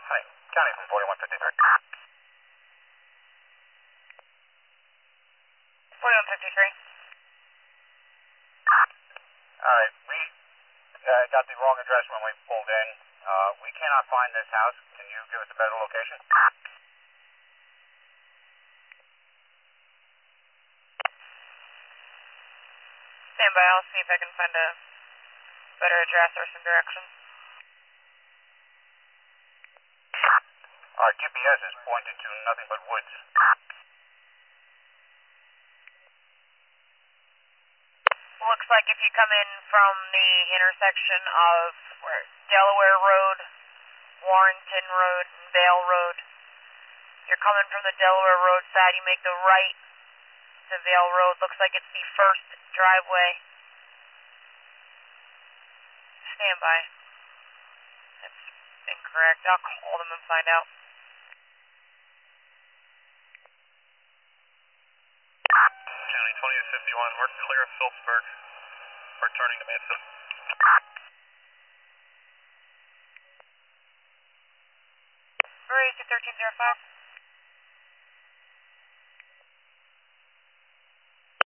County from 4153. 4153. Alright, we got the wrong address when we pulled in. We cannot find this house. Can you give us a better location? Stand by, I'll see if I can find a better address or some directions. Our GPS is pointed to nothing but woods. Looks like if you come in from the intersection of Delaware Road, Warrenton Road, and Vale Road, you're coming from the Delaware Road side, you make the right to Vale Road. Looks like it's the first driveway. Stand by. That's incorrect. I'll call them and find out. County 2051, we're clear of Phillipsburg. We're turning to Mesa. Raise to 1305.